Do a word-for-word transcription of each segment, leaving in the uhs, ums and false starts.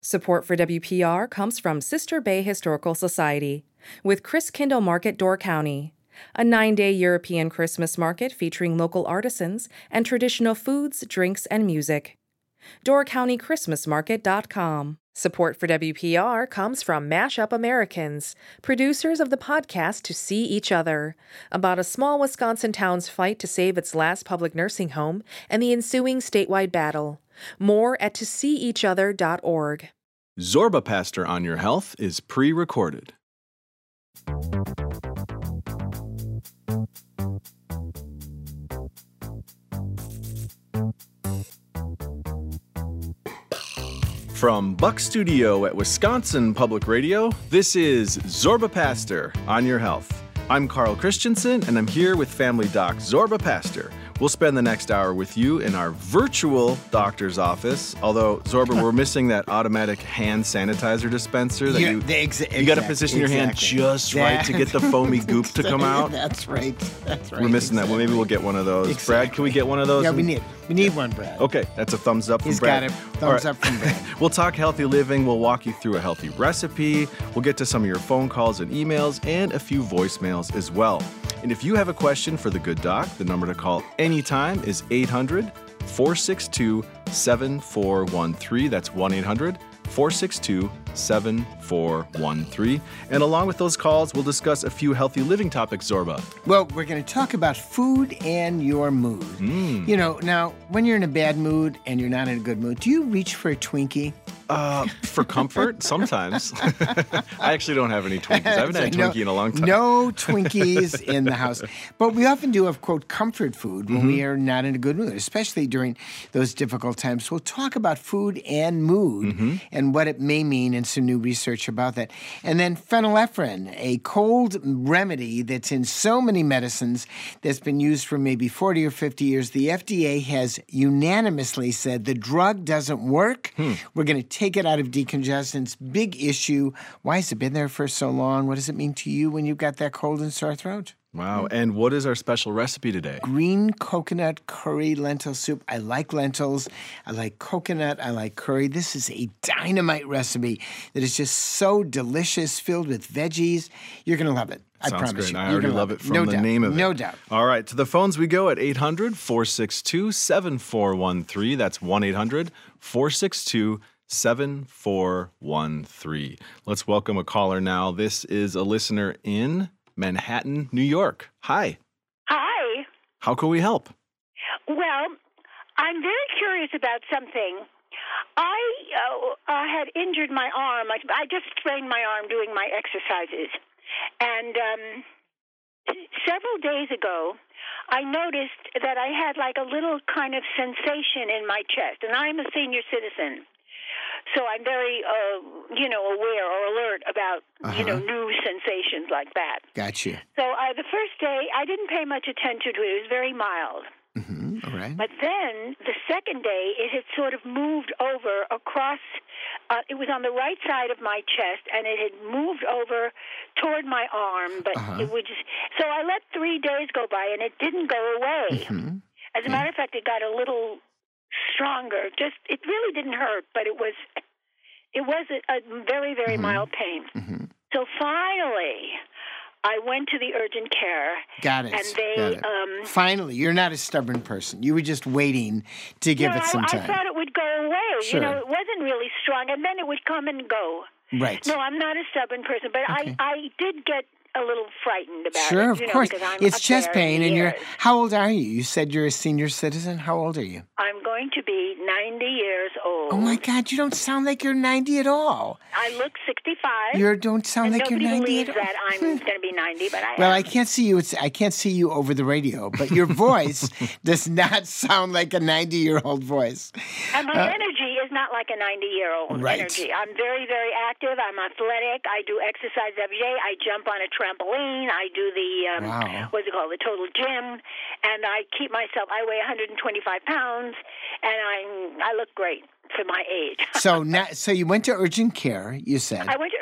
Support for W P R comes from Sister Bay Historical Society with Christkindle Market, Door County, a nine-day European Christmas market featuring local artisans and traditional foods, drinks, and music. door county christmas market dot com. Support for W P R comes from Mash Up Americans, producers of the podcast To See Each Other, about a small Wisconsin town's fight to save its last public nursing home and the ensuing statewide battle. More at to see each other dot org. Zorba Pastor on Your Health is pre-recorded. From Buck Studio at Wisconsin Public Radio, this is Zorba Pastor on Your Health. I'm Carl Christensen, and I'm here with family doc Zorba Pastor. We'll spend the next hour with you in our virtual doctor's office. Although, Zorba, we're missing that automatic hand sanitizer dispenser. That yeah, you ex- you exactly, got to position your hand exactly. just right to get the foamy goop to come out. That's right. That's right. We're missing exactly. that. Well, maybe we'll get one of those. Exactly. Brad, can we get one of those? Yeah, we need we need one, Brad. Okay, that's a thumbs up from He's Brad. got it. All Thumbs right. up from Brad. We'll talk healthy living. We'll walk you through a healthy recipe. We'll get to some of your phone calls and emails and a few voicemails as well. And if you have a question for the good doc, the number to call anytime is eight hundred, four six two, seven four one three. That's one eight hundred, four six two, seven four one three. And along with those calls, we'll discuss a few healthy living topics, Zorba. Well, we're going to talk about food and your mood. Mm. You know, now, when you're in a bad mood and you're not in a good mood, do you reach for a Twinkie? Uh, for comfort, sometimes. I actually don't have any Twinkies. I haven't had a no, Twinkie in a long time. No Twinkies in the house. But we often do have, quote, comfort food when Mm-hmm. we are not in a good mood, especially during those difficult times. We'll talk about food and mood Mm-hmm. and what it may mean and some new research about that. And then phenylephrine, a cold remedy that's in so many medicines that's been used for maybe forty or fifty years. The F D A has unanimously said the drug doesn't work. Hmm. We're going to take it out of decongestants. Big issue. Why has it been there for so long? What does it mean to you when you've got that cold and sore throat? Wow. And what is our special recipe today? Green coconut curry lentil soup. I like lentils. I like coconut. I like curry. This is a dynamite recipe that is just so delicious, filled with veggies. You're going to love it. I Sounds promise great. you. I You're already gonna love it from no the doubt. name of it. No doubt. All right. To the phones we go at eight hundred, four six two, seven four one three. That's one eight hundred, four six two, seven four one three. Let's welcome a caller now. This is a listener in Manhattan, New York. Hi. Hi. How can we help? Well, I'm very curious about something. I uh, uh, had injured my arm. I, I just sprained my arm doing my exercises. And um, several days ago, I noticed that I had like a little kind of sensation in my chest. And I'm a senior citizen. So I'm very, uh, you know, aware or alert about, Uh-huh. you know, new sensations like that. Got you. So uh, the first day, I didn't pay much attention to it. It was very mild. Mm-hmm. All right. But then the second day, it had sort of moved over across, uh, it was on the right side of my chest, and it had moved over toward my arm. But Uh-huh. it would just, so I let three days go by, and it didn't go away. Mm-hmm. As a matter of fact, it got a little stronger. Just, it really didn't hurt, but it was, it was a, a very, very Mm-hmm. mild pain. Mm-hmm. So finally, I went to the urgent care. Got it. And they, Got it. um, Finally, you're not a stubborn person. You were just waiting to give no, it some I, time. I thought it would go away. Sure. You know, it wasn't really strong, and then it would come and go. Right. No, I'm not a stubborn person, but Okay. I, I did get a little frightened about Sure, it. of you know, course. because I'm It's up chest there pain, in the and you're. years. How old are you? You said you're a senior citizen. How old are you? I'm going to be ninety years old. Oh my God! You don't sound like you're ninety at all. I look sixty-five. You don't sound and like you're nobody ninety believes at all. that I'm going to be ninety, but I Well, am. I can't see you. It's I can't see you over the radio, but your voice does not sound like a ninety-year-old voice. And my Uh, energy is not like a ninety-year-old Right. energy. I'm very, very active. I'm athletic. I do exercise every day. I jump on a trampoline. I do the, um, Wow. what's it called, the total gym. And I keep myself, I weigh one hundred twenty-five pounds, and I I look great for my age. So now, so you went to urgent care. You said. I went to urgent care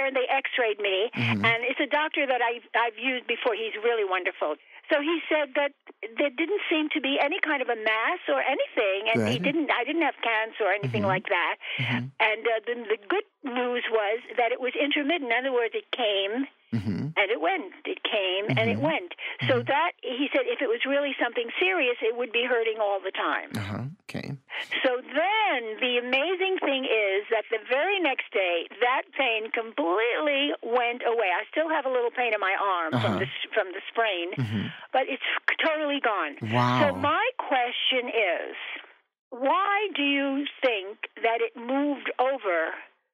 there and they x-rayed me. Mm-hmm. And it's a doctor that I've, I've used before. He's really wonderful. So he said that there didn't seem to be any kind of a mass or anything, and Good. he didn't. I didn't have cancer or anything mm-hmm. like that. Mm-hmm. And uh, the, the good news was that it was intermittent. In other words, it came mm-hmm. and it went. It came mm-hmm. and it went. So mm-hmm. that he said, if it was really something serious, it would be hurting all the time. Uh-huh. Okay. So then the amazing thing is that the very next day, that pain completely went away. I still have a little pain in my arm uh-huh. from the from the sprain, mm-hmm. but it's totally gone. Wow. So my question is, why do you think that it moved over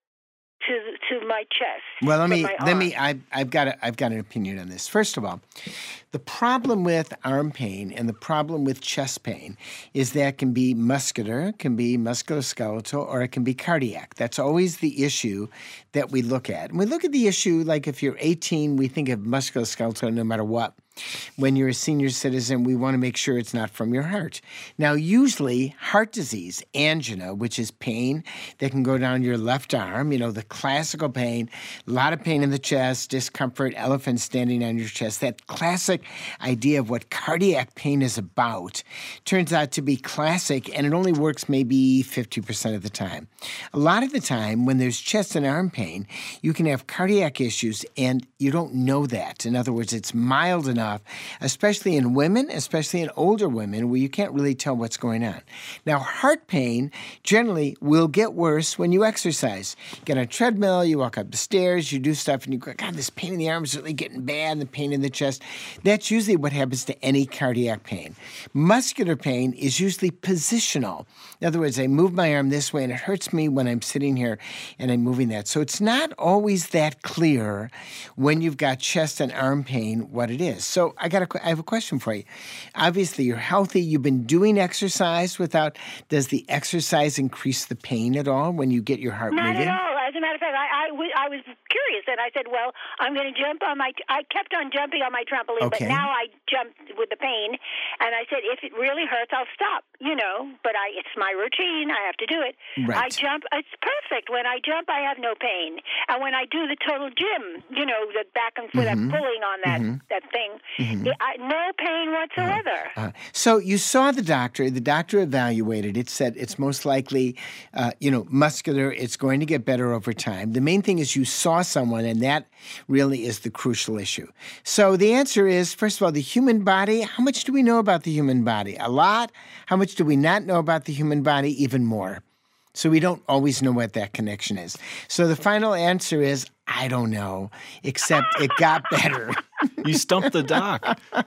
to to my chest? Well, let me let me. I, I've got a, I've got an opinion on this. First of all, the problem with arm pain and the problem with chest pain is that it can be muscular, can be musculoskeletal, or it can be cardiac. That's always the issue that we look at. And we look at the issue like if you're eighteen, we think of musculoskeletal no matter what. When you're a senior citizen, we want to make sure it's not from your heart. Now, usually heart disease, angina, which is pain that can go down your left arm, you know, the classical pain, a lot of pain in the chest, discomfort, elephant standing on your chest, that classic idea of what cardiac pain is about turns out to be classic, and it only works maybe fifty percent of the time. A lot of the time, when there's chest and arm pain, you can have cardiac issues, and you don't know that. In other words, it's mild enough, especially in women, especially in older women, where you can't really tell what's going on. Now, heart pain generally will get worse when you exercise. You get on a treadmill, you walk up the stairs, you do stuff, and you go, God, this pain in the arm is really getting bad, and the pain in the chest. That's usually what happens to any cardiac pain. Muscular pain is usually positional. In other words, I move my arm this way, and it hurts me when I'm sitting here and I'm moving that. So it's not always that clear when you've got chest and arm pain what it is. So I got a, I have a question for you. Obviously, you're healthy. You've been doing exercise without, does the exercise increase the pain at all when you get your heart Not moving? Not at all. As a matter of fact, I, I, I was curious, and I said, well, I'm going to jump on my, I kept on jumping on my trampoline, okay. but now I jumped with the pain, and I said, if it really hurts, I'll stop, you know, but I, it's my routine. I have to do it. Right. I jump. It's perfect. When I jump, I have no pain. And when I do the total gym, you know, the back and forth, mm-hmm. pulling on that, mm-hmm. that thing, mm-hmm. it, I, no pain whatsoever. Uh, uh, so you saw the doctor. The doctor evaluated it, said it's most likely, uh, you know, muscular. It's going to get better over time. The main thing is you saw someone, and that really is the crucial issue. So the answer is, first of all, the human body. How much do we know about the human body? A lot. How much do we not know about the human body? Even more. So we don't always know what that connection is. So the final answer is, I don't know, except it got better. You stumped the doc. You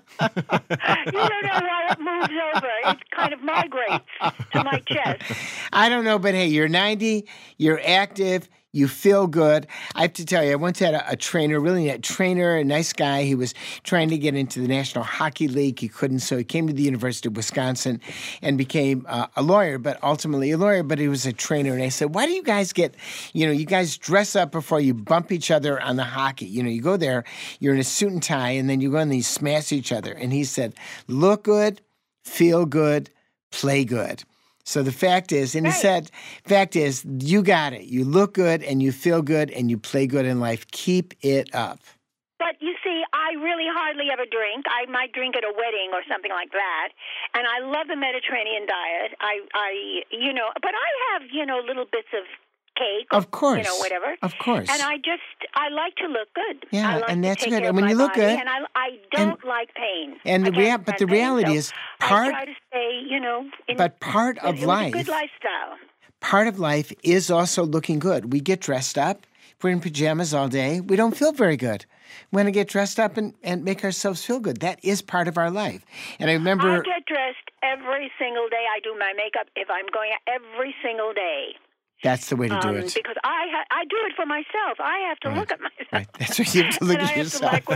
don't know why it moves over. It kind of migrates to my chest. I don't know, but hey, you're ninety, you're active, you feel good. I have to tell you, I once had a, a trainer, really a trainer, a nice guy. He was trying to get into the National Hockey League. He couldn't, so he came to the University of Wisconsin and became uh, a lawyer, but ultimately a lawyer, but he was a trainer. And I said, why do you guys get, you know, you guys dress up before you bump each other on the hockey? You know, you go there, you're in a suit and tie, and then you go and you smash each other. And he said, look good, feel good, play good. So the fact is, and he said, fact is, you got it. You look good and you feel good and you play good in life. Keep it up. But you see, I really hardly ever drink. I might drink at a wedding or something like that. And I love the Mediterranean diet. I, I, you know, but I have, you know, little bits of cake, of course, you know, whatever. Of course. And I just, I like to look good. Yeah, I like and that's to take good. care And when of you my look body, good, and I, I don't and, like pain. And the rea- but the reality pain, is, so part. I try to stay, you know, in, but part of it life, was a good lifestyle. Part of life is also looking good. We get dressed up. We're in pajamas all day. We don't feel very good. We want to get dressed up and, and make ourselves feel good. That is part of our life. And I remember, I get dressed every single day. I do my makeup if I'm going out every single day. That's the way to do um, it. Because I ha- I do it for myself. I have to right. look at myself. Right. That's what you have to look and at I yourself. have to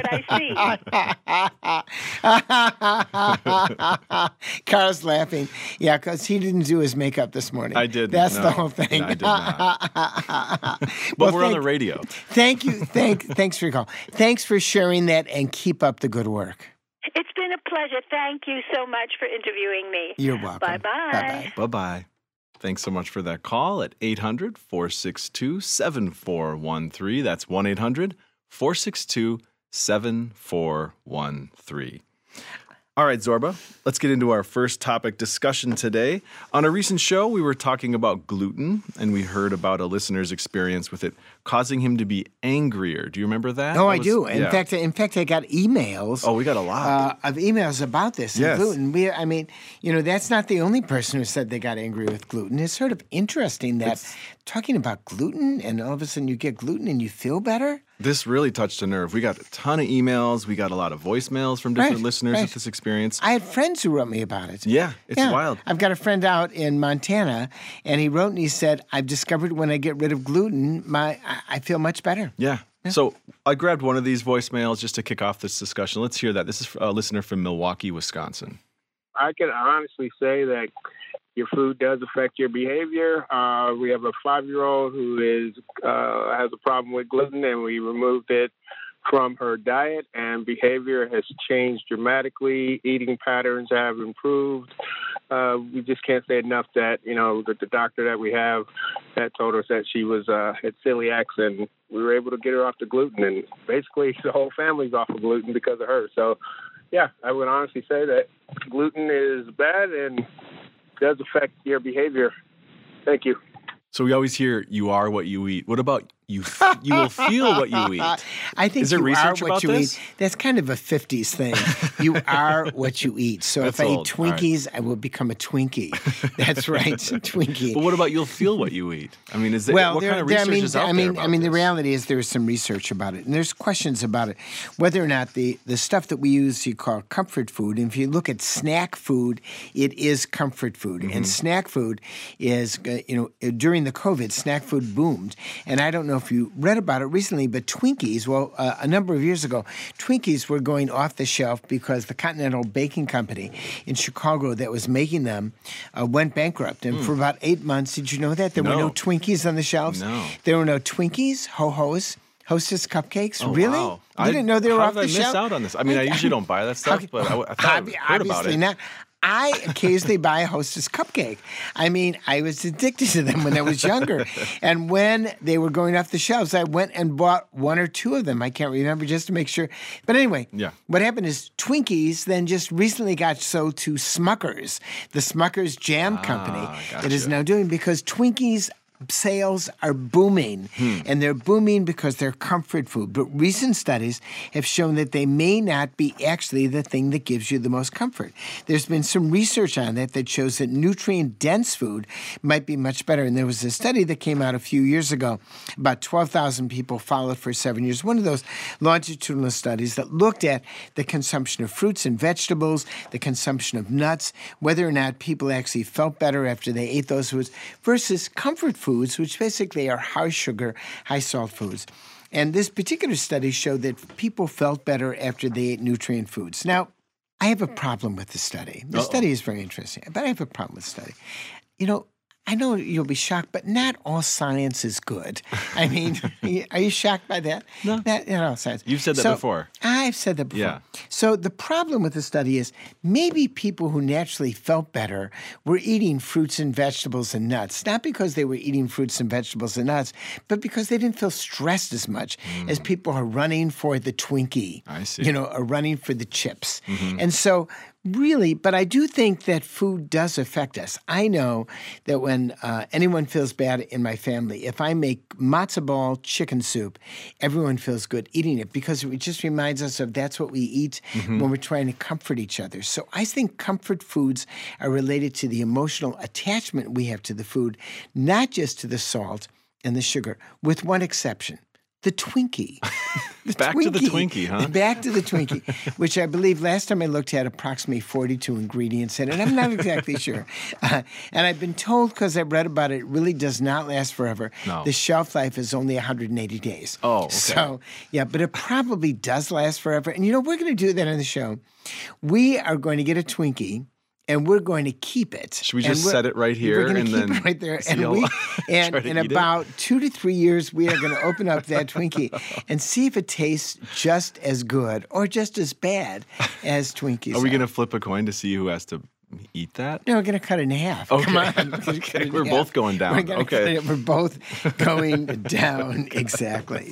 like what I see. Carl's laughing. Yeah, because he didn't do his makeup this morning. I did. That's no. the whole thing. No, I did not. But well, we're thank, on the radio. Thank you. Thank, thanks for your call. Thanks for sharing that, and keep up the good work. It's been a pleasure. Thank you so much for interviewing me. You're welcome. Bye-bye. Bye-bye. Bye-bye. Thanks so much for that call at eight hundred, four six two, seven four one three. That's one eight hundred, four six two, seven four one three. All right, Zorba, let's get into our first topic discussion today. On a recent show, we were talking about gluten, and we heard about a listener's experience with it causing him to be angrier. Do you remember that? Oh, that I was, do. In yeah. fact, in fact, I got emails. Oh, we got a lot. Uh, of emails about this and Yes. gluten. We, I mean, you know, that's not the only person who said they got angry with gluten. It's sort of interesting that It's- talking about gluten and all of a sudden you get gluten and you feel better. This really touched a nerve. We got a ton of emails. We got a lot of voicemails from different Right, listeners right. with this experience. I had friends who wrote me about it. Yeah, it's Yeah. wild. I've got a friend out in Montana, and he wrote and he said, I've discovered when I get rid of gluten, my I, I feel much better. Yeah. So I grabbed one of these voicemails just to kick off this discussion. Let's hear that. This is a listener from Milwaukee, Wisconsin. I can honestly say that your food does affect your behavior. Uh, we have a five-year-old who is uh, has a problem with gluten, and we removed it from her diet, and behavior has changed dramatically. Eating patterns have improved. Uh, we just can't say enough that, you know, the, the doctor that we have that told us that she was uh, had celiacs, and we were able to get her off the gluten, and basically the whole family's off of gluten because of her. So, yeah, I would honestly say that gluten is bad and does affect your behavior. Thank you. So we always hear, you are what you eat. What about you f- you will feel what you eat? I think Is there you research are what about you this? eat. That's kind of a fifties thing. You are what you eat. So That's if I old. eat Twinkies, I will become a Twinkie. That's right, a Twinkie. But what about you'll feel what you eat? I mean, is there, Well, what there, kind of there- research I mean, is out I mean, there about I mean, the this? reality is there is some research about it, and there's questions about it, whether or not the the stuff that we use you call comfort food. And if you look at snack food, it is comfort food, Mm-hmm. and snack food is uh, you know during the COVID, snack food boomed, and I don't know if you read about it recently, but Twinkies. Well, uh, a number of years ago, Twinkies were going off the shelf because the Continental Baking Company in Chicago that was making them uh, went bankrupt, and for about eight months, did you know that there were Hmm. No. no Twinkies on the shelves? No. There were no Twinkies, Ho-Hos, Hostess cupcakes. Oh, really? wow. You I- didn't know they were how off did I the miss shelf? out on this? I mean, I usually don't buy that stuff, but I, I thought I Obvi- heard about obviously it. not. I occasionally buy a Hostess cupcake. I mean, I was addicted to them when I was younger. And when they were going off the shelves, I went and bought one or two of them. I can't remember just to make sure. But anyway, Yeah. what happened is Twinkies then just recently got sold to Smuckers, the Smuckers Jam Company that is gotcha. now doing because Twinkies sales are booming, Hmm. and they're booming because they're comfort food. But recent studies have shown that they may not be actually the thing that gives you the most comfort. There's been some research on that that shows that nutrient-dense food might be much better. And there was a study that came out a few years ago. About twelve thousand people followed for seven years. One of those longitudinal studies that looked at the consumption of fruits and vegetables, the consumption of nuts, whether or not people actually felt better after they ate those foods versus comfort foods, which basically are high sugar, high salt foods. And this particular study showed that people felt better after they ate nutrient foods. Now, I have a problem with the study. The Uh-oh. study is very interesting, but I have a problem with the study. You know, I know you'll be shocked, but not all science is good. I mean, are you shocked by that? No. Not, not all science. You've said that So, before. I've said that before. Yeah. So the problem with the study is maybe people who naturally felt better were eating fruits and vegetables and nuts, not because they were eating fruits and vegetables and nuts, but because they didn't feel stressed as much as people who are running for the Twinkie. I see. You know, are running for the chips. And so really, but I do think that food does affect us. I know that when uh, anyone feels bad in my family, if I make matzo ball chicken soup, everyone feels good eating it because it just reminds us of that's what we eat when we're trying to comfort each other. So I think comfort foods are related to the emotional attachment we have to the food, not just to the salt and the sugar, with one exception. The Twinkie. The Back to the Twinkie, huh? Back to the Twinkie, which I believe last time I looked had approximately forty-two ingredients in it. I'm not exactly sure. Uh, and I've been told, because I read about it, it really does not last forever. No. The shelf life is only one hundred eighty days. Oh, okay. So, yeah, but it probably does last forever. And you know, we're going to do that on the show. We are going to get a Twinkie. And we're going to keep it. Should we And just we're- set it right here We're going and to keep then it right there. see And how- we, try and to in eat it? about two to three years, we are going to open up that Twinkie and see if it tastes just as good or just as bad as Twinkies. Are we going to flip a coin to see who has to eat that? No, we're going to cut it in half. Okay. Come on. We're, gonna cut Okay, it in we're half. both going down. We're gonna Okay. cut it- We're both going down. Exactly.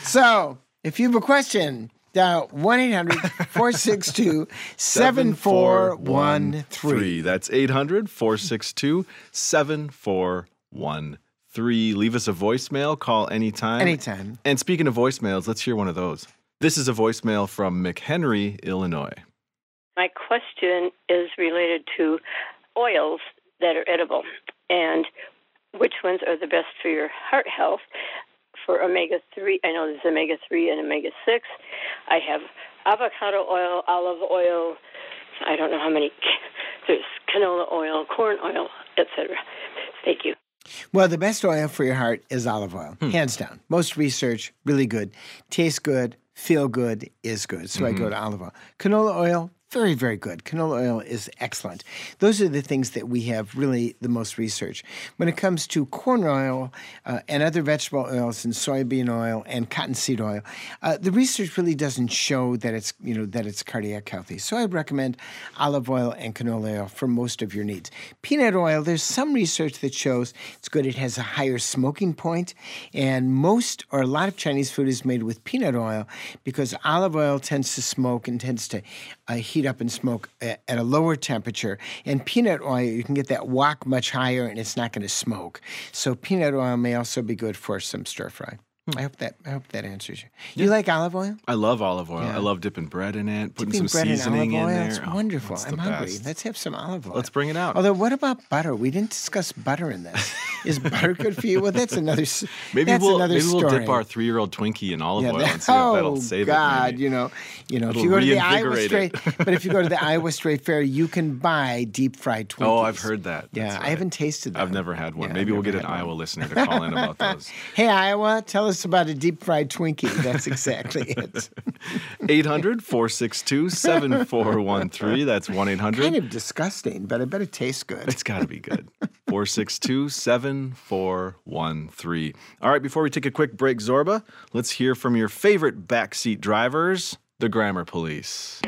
So if you have a question, dial one eight hundred four six two seven four one three. That's eight hundred four six two seven four one three. Leave us a voicemail. Call anytime. Anytime. And speaking of voicemails, let's hear one of those. This is a voicemail from McHenry, Illinois. My question is related to oils that are edible and which ones are the best for your heart health. For omega three, I know there's omega three and omega six. I have avocado oil, olive oil, I don't know how many, there's canola oil, corn oil, et cetera. Thank you. Well, the best oil for your heart is olive oil, Hmm. hands down. Most research, really good. Tastes good, feel good, is good. So I go to olive oil. Canola oil, very, very good. Canola oil is excellent. Those are the things that we have really the most research. When it comes to corn oil uh, and other vegetable oils and soybean oil and cottonseed oil, uh, the research really doesn't show that it's, you know, that it's cardiac healthy. So I'd recommend olive oil and canola oil for most of your needs. Peanut oil, there's some research that shows it's good. It has a higher smoking point, and most or a lot of Chinese food is made with peanut oil because olive oil tends to smoke and tends to uh, heat up and smoke at a lower temperature. And peanut oil, you can get that wok much higher and it's not going to smoke. So peanut oil may also be good for some stir fry. I hope that I hope that answers you. You like olive oil? I love olive oil. Yeah. I love dipping bread in it, putting Dipping some bread in seasoning olive in oil, there. it's Oh, wonderful. it's I'm the hungry. best. Let's have some olive oil. Let's bring it out. Although, what about butter? We didn't discuss butter in this. Is butter good for you? Well, that's another. s- Maybe that's we'll another maybe story. we'll dip our three-year-old Twinkie in olive Yeah, oil that- and see if that'll oh save God, it. maybe. you know, you know, if It'll you go to the Iowa reinvigorate State, it. but if you go to the Iowa State Fair, you can buy deep fried Twinkies. Oh, I've heard that. Yeah, That's I right. haven't tasted them. I've never had one. Yeah, Maybe I've we'll get never an had Iowa one. listener to call in about those. Hey, Iowa, tell us about a deep fried Twinkie. That's exactly it. eight hundred four six two seven four one three. That's one eight hundred. Kind of disgusting, but I bet it tastes good. It's got to be good. four six two seven four one three. All right, before we take a quick break, Zorba, let's hear from your favorite backseat drivers, the Grammar Police.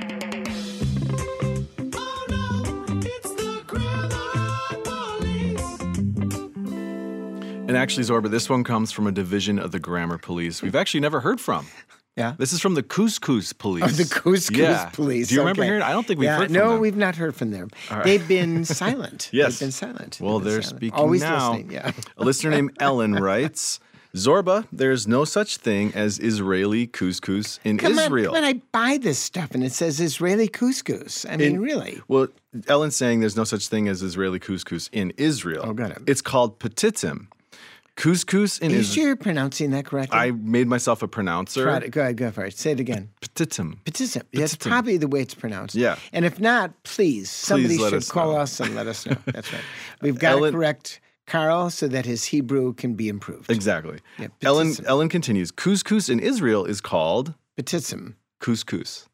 And actually, Zorba, this one comes from a division of the Grammar Police we've actually never heard from. Yeah. This is from the Couscous Police. Oh, the Couscous Yeah. Police. Do you remember okay. hearing? I don't think we've yeah, heard from no, them. we've not heard from them. right. They've been silent. Yes. They've been silent. Well, They've been they're silent. speaking Always now. listening. Yeah. A listener named Ellen writes, Zorba, there's no such thing as Israeli couscous in Come Israel. on, come on, I buy this stuff and it says Israeli couscous. I mean, In- really. Well, Ellen's saying there's no such thing as Israeli couscous in Israel. Oh, got it. It's called petitim. Couscous in Are you Israel. sure you're pronouncing that correctly? I made myself a pronouncer. Try it. Go ahead, go for it. Say it again. Petitum. Petitum. That's Petitum. probably the way it's pronounced. Yeah. And if not, please, somebody let should us call know. us and let us know. That's right. We've got to Ellen- correct Carl so that his Hebrew can be improved. Exactly. Yeah, Ellen petitum. Ellen continues. Couscous in Israel is called Petitum. couscous.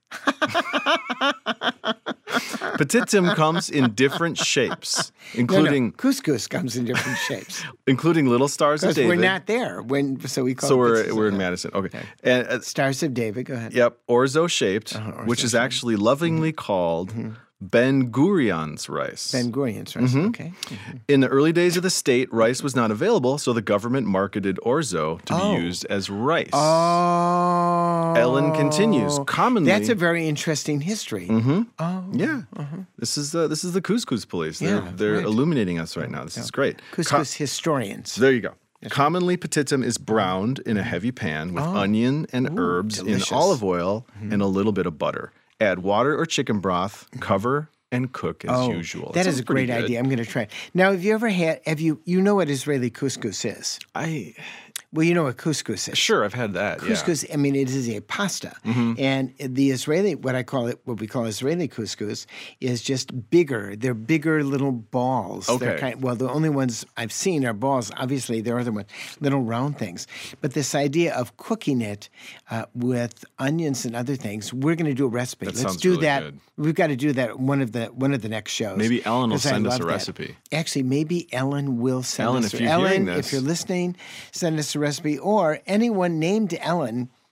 Petitum comes in different shapes, No, including no. Couscous comes in different shapes. including little stars of Because David. we're not there. When, so we call so it we're petitum. we're in Madison. Okay. And uh, Stars of David. Go ahead. yep, orzo shaped, Uh-huh, orzo which is shaped. actually lovingly called Ben Gurion's rice. Ben Gurion's rice. Mm-hmm. Okay. In the early days of the state, rice was not available, so the government marketed orzo to Oh. be used as rice. Oh. Ellen continues. Commonly, That's a very interesting history. Mhm. Oh. Yeah, this is the this is the couscous police. They're Yeah, they're right. illuminating us right now. This is great. Couscous historians. There you go. Commonly, petitum is browned in a heavy pan with onion and herbs Oh. delicious. in olive oil and a little bit of butter. Add water or chicken broth, cover, and cook as Oh, usual. that It is sounds a great pretty good. idea. I'm going to try it. Now, have you ever had, have you, you know what Israeli couscous is? I Well, you know what couscous is. sure I've had that. Yeah. Couscous, I mean, it is a pasta. And the Israeli, what I call it, what we call Israeli couscous, is just bigger. They're bigger little balls. They're Okay. kind, well, the only ones I've seen are balls. Obviously, there are other ones, little round things. But this idea of cooking it uh, with onions and other things, we're going to do a recipe. That Let's sounds do really that. good. We've got to do that one of the one of the next shows. Maybe Ellen will 'cause I send us love a that. recipe. Actually, maybe Ellen will send Ellen, us. if a- you're Ellen, hearing if this- you're listening, send us a recipe, or anyone named Ellen.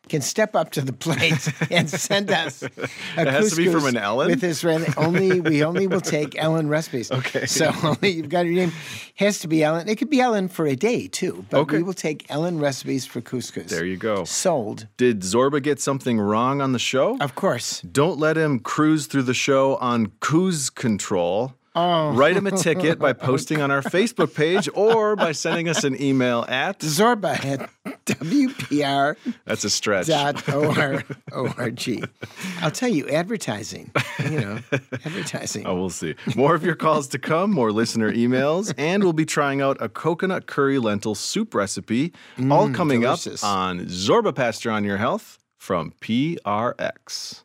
can step up to the plate and send us a It has to be from an Ellen? With Israeli. Only, we only will take Ellen recipes. Okay. So only you've got your name. Has to be Ellen. It could be Ellen for a day, too. But Okay. we will take Ellen recipes for couscous. There you go. Sold. Did Zorba get something wrong on the show? Of course. Don't let him cruise through the show on cruise control. Oh. Write him a ticket by posting on our Facebook page or by sending us an email at Zorba at W P R That's a stretch. dot O R G. I'll tell you, advertising, you know, advertising. Oh, we'll see. More of your calls to come, more listener emails, and we'll be trying out a coconut curry lentil soup recipe, all coming delicious. up on Zorba Pastor on Your Health from P R X.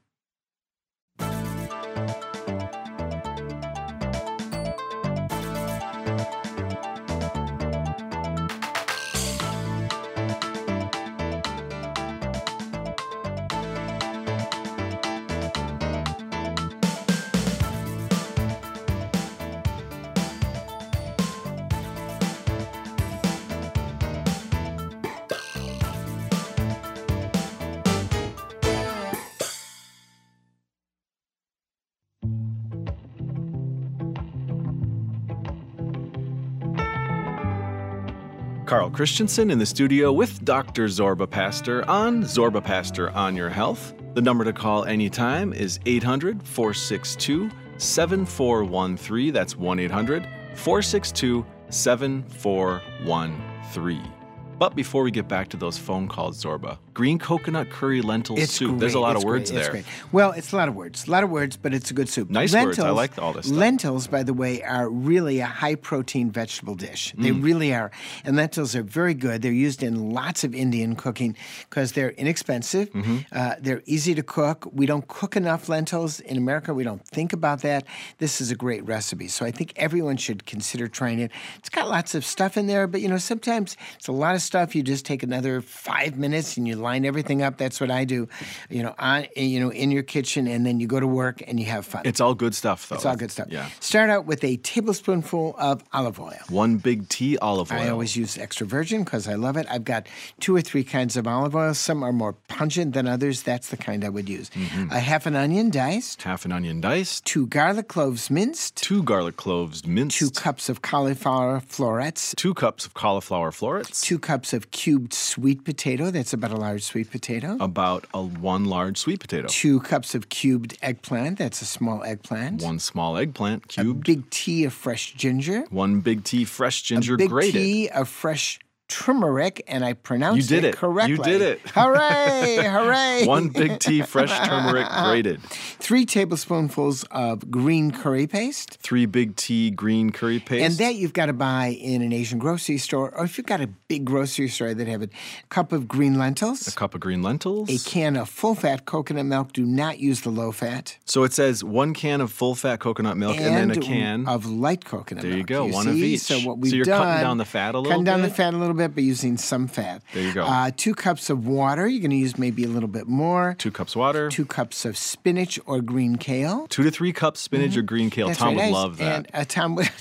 Carl Christensen in the studio with Doctor Zorba Pastor on Zorba Pastor on Your Health. The number to call anytime is eight hundred, four six two, seven four one three. That's one eight hundred, four six two, seven four one three. But before we get back to those phone calls, Zorba, green coconut curry lentil It's soup. great. There's a lot It's of words great. It's there. great. Well, it's a lot of words. A lot of words, but it's a good soup. Nice words. I like all this stuff. Lentils, by the way, are really a high-protein vegetable dish. They Mm. really are. And lentils are very good. They're used in lots of Indian cooking because they're inexpensive. Mm-hmm. Uh, they're easy to cook. We don't cook enough lentils. In America, we don't think about that. This is a great recipe. So I think everyone should consider trying it. It's got lots of stuff in there, but, you know, sometimes it's a lot of stuff. You just take another five minutes and you line everything up. That's what I do, you know, on, you know, in your kitchen, and then you go to work and you have fun. It's all good stuff, though. It's all good stuff. Yeah. Start out with a tablespoonful of olive oil. One big tea olive oil. I always use extra virgin because I love it. I've got two or three kinds of olive oil. Some are more pungent than others. That's the kind I would use. Mm-hmm. A half an onion diced, Half an onion diced, two garlic cloves minced, two garlic cloves minced, two cups of cauliflower florets, two cups of cauliflower florets, two cups of cubed sweet potato. That's about a large sweet potato. about a one large sweet potato, Two cups of cubed eggplant. That's a small eggplant. one small eggplant A cubed, big tea of fresh ginger. one big tea fresh ginger a big grated. tea of fresh turmeric, and I pronounced You did it. correctly. You did it. Hooray! Hooray! One big tea fresh turmeric grated, Three tablespoonfuls of green curry paste. three big tea green curry paste, And that you've got to buy in an Asian grocery store, or if you've got a big grocery store that have it, a cup of green lentils, a cup of green lentils. a can of full-fat coconut milk. Do not use the low-fat. So it says one can of full fat coconut milk and, then a can. of light coconut There you milk. go, one of see? each. So what So we've you're done, cutting down the fat a little Cutting down bit? the fat a little bit, but using some fat. There you go. Uh, two cups of water. You're going to use maybe a little bit more. Two cups water. Two cups of spinach or green kale. Two to three cups spinach or green kale. That's Tom right. would I- love that. And uh, Tom would,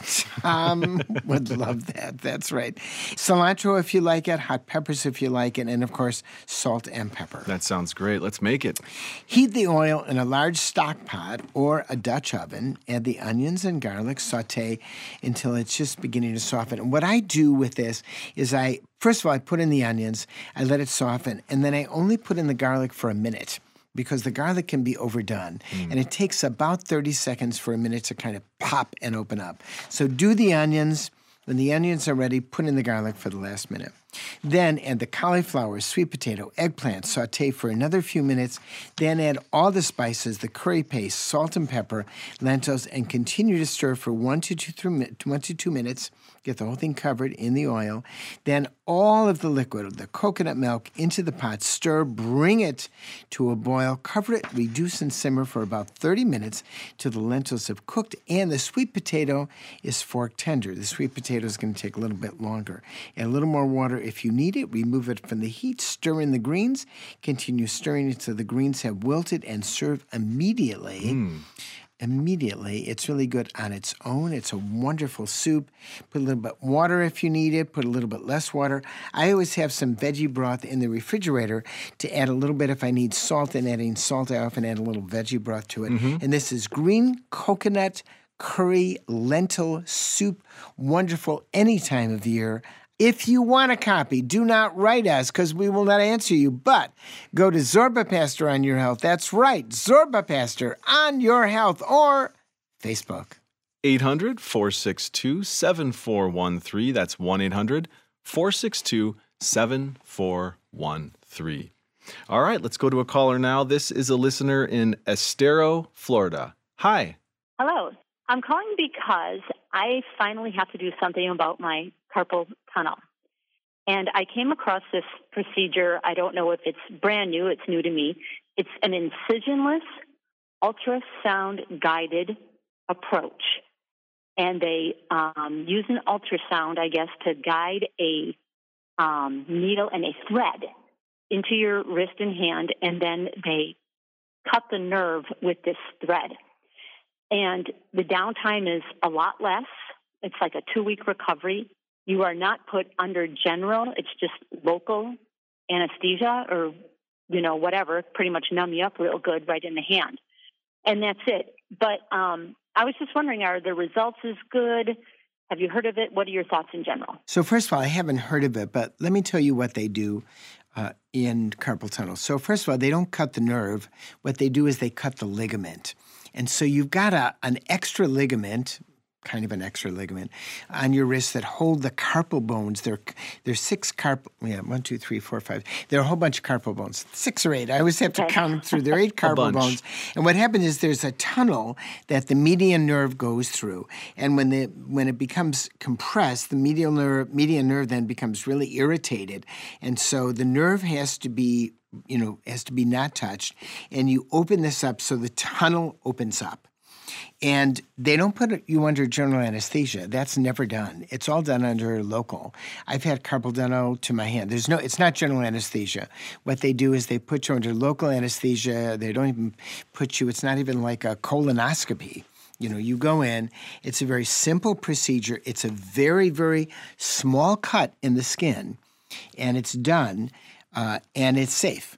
Tom would love that. That's right. Cilantro if you like it, hot peppers if you like it, and of course, salt and pepper. That sounds great. Let's make it. Heat the oil in a large stock pot or a Dutch oven. Add the onions and garlic, saute until it's just beginning to soften. And what I do with this is I, first of all, I put in the onions, I let it soften, and then I only put in the garlic for a minute, because the garlic can be overdone. Mm. And it takes about thirty seconds for a minute to kind of pop and open up. So do the onions. When the onions are ready, put in the garlic for the last minute. Then add the cauliflower, sweet potato, eggplant, saute for another few minutes. Then add all the spices, the curry paste, salt and pepper, lentils, and continue to stir for one to two, three, one to two minutes. Get the whole thing covered in the oil. Then all of the liquid, the coconut milk, into the pot. Stir, bring it to a boil. Cover it, reduce and simmer for about thirty minutes till the lentils have cooked and the sweet potato is fork tender. The sweet potato is going to take a little bit longer. Add a little more water if you need it. Remove it from the heat. Stir in the greens. Continue stirring until the greens have wilted and serve immediately. Mm. immediately. It's really good on its own. It's a wonderful soup. Put a little bit water if you need it. Put a little bit less water. I always have some veggie broth in the refrigerator to add a little bit if I need salt. And adding salt, I often add a little veggie broth to it. Mm-hmm. And this is green coconut curry lentil soup. Wonderful any time of year. If you want a copy, do not write us because we will not answer you. But go to Zorba Pastor on Your Health. That's right, Zorba Pastor on Your Health or Facebook. eight hundred, four six two, seven four one three. That's one eight hundred, four six two, seven four one three. All right, let's go to a caller now. This is a listener in Estero, Florida. Hi. Hello. I'm calling because I finally have to do something about my carpal tunnel. And I came across this procedure. I don't know if it's brand new. It's new to me. It's an incisionless ultrasound-guided approach. And they um, use an ultrasound, I guess, to guide a um, needle and a thread into your wrist and hand, and then they cut the nerve with this thread. And the downtime is a lot less. It's like a two-week recovery. You are not put under general. It's just local anesthesia or, you know, whatever, pretty much numb you up real good right in the hand. And that's it. But um, I was just wondering, are the results as good? Have you heard of it? What are your thoughts in general? So first of all, I haven't heard of it, but let me tell you what they do uh, in carpal tunnel. So first of all, they don't cut the nerve. What they do is they cut the ligament. And so you've got a, an extra ligament, kind of an extra ligament, on your wrist that hold the carpal bones. There, there's six carpal, yeah, one, two, three, four, five. There are a whole bunch of carpal bones, six or eight. I always have to Okay. count them through. There are eight carpal bones. And what happens is there's a tunnel that the median nerve goes through. And when the when it becomes compressed, the medial nerve, median nerve then becomes really irritated. And so the nerve has to be you know, has to be not touched, and you open this up so the tunnel opens up. And they don't put you under general anesthesia. That's never done. It's all done under local. I've had carpal tunnel to my hand. There's no, it's not general anesthesia. What they do is they put you under local anesthesia. They don't even put you, it's not even like a colonoscopy. You know, you go in, it's a very simple procedure. It's a very, very small cut in the skin, and it's done. Uh, and it's safe.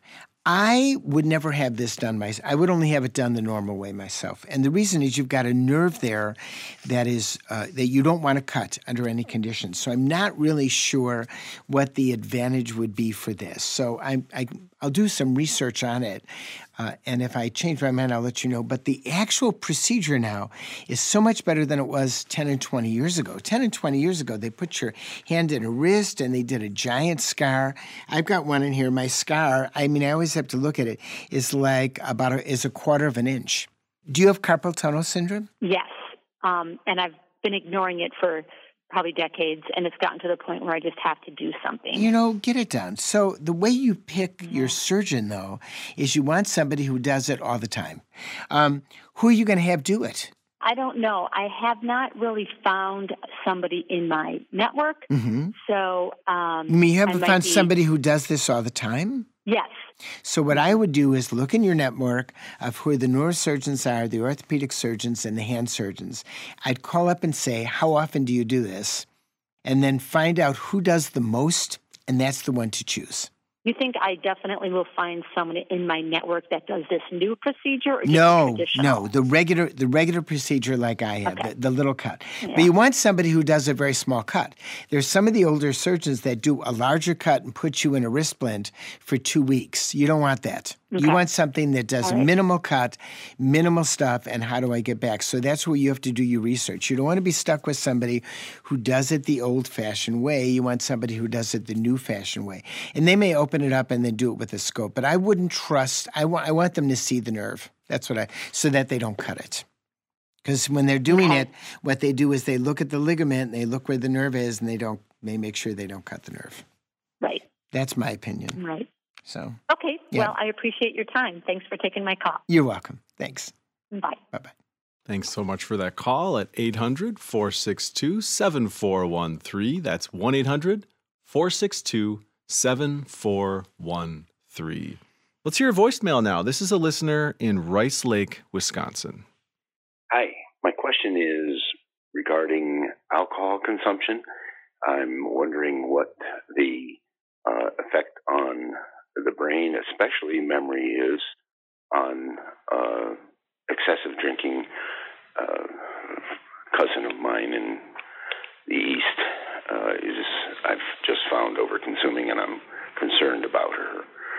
I would never have this done myself. I would only have it done the normal way myself. And the reason is you've got a nerve there that is uh, that you don't want to cut under any conditions. So I'm not really sure what the advantage would be for this. So I, I, I'll do some research on it. Uh, and if I change my mind, I'll let you know. But the actual procedure now is so much better than it was ten and twenty years ago. ten and twenty years ago, they put your hand in a wrist and they did a giant scar. I've got one in here. My scar, I mean, I always have to look at it, is like about a, is a quarter of an inch. Do you have carpal tunnel syndrome? Yes. Um, and I've been ignoring it for probably decades, and it's gotten to the point where I just have to do something. You know, get it done. So the way you pick your surgeon, though, is you want somebody who does it all the time. Um, who are you going to have do it? I don't know. I have not really found somebody in my network. Mm-hmm. So, um, You mean you I haven't might found be- somebody who does this all the time? Yes. So what I would do is look in your network of who the neurosurgeons are, the orthopedic surgeons, and the hand surgeons. I'd call up and say, how often do you do this? And then find out who does the most, and that's the one to choose. You think I definitely will find someone in my network that does this new procedure? Or just No, traditional? no, the regular the regular procedure like I have, Okay. the, the little cut. Yeah. But you want somebody who does a very small cut. There's some of the older surgeons that do a larger cut and put you in a wrist splint for two weeks. You don't want that. You Okay. want something that does All right. minimal cut, minimal stuff, and how do I get back? So that's where you have to do your research. You don't want to be stuck with somebody who does it the old-fashioned way. You want somebody who does it the new-fashioned way. And they may open it up and then do it with a scope. But I wouldn't trust, I want, I want them to see the nerve. That's what I, so that they don't cut it. Because when they're doing Okay. it, what they do is they look at the ligament, and they look where the nerve is, and they don't, they make sure they don't cut the nerve. Right, That's my opinion. right. So Okay, Yeah. well, I appreciate your time. Thanks for taking my call. you're welcome. Thanks. Bye. Bye-bye. Thanks so much for that call at eight hundred, four six two, seven four one three. That's one eight hundred, four six two, seven four one three. Let's hear a voicemail now. This is a listener in Rice Lake, Wisconsin. question is regarding alcohol consumption. I'm wondering what the uh, effect on the brain, especially memory, is on uh, excessive drinking. Uh, cousin of mine in the East uh, is, I've just found, over-consuming, and I'm concerned about her.